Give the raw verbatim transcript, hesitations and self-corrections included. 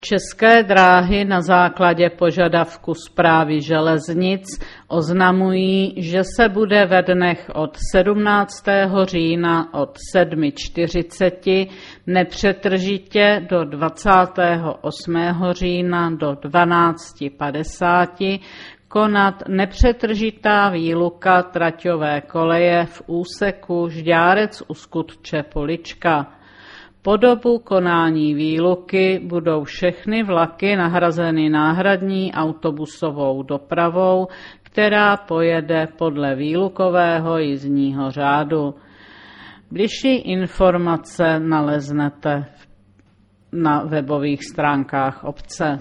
České dráhy na základě požadavku Správy železnic oznamují, že se bude ve dnech od sedmnáctého října od sedm čtyřicet nepřetržitě do dvacátého osmého října do dvanáct padesát konat nepřetržitá výluka traťové koleje v úseku Žďárec u Skutče Polička. Po dobu konání výluky budou všechny vlaky nahrazeny náhradní autobusovou dopravou, která pojede podle výlukového jízdního řádu. Bližší informace naleznete na webových stránkách obce.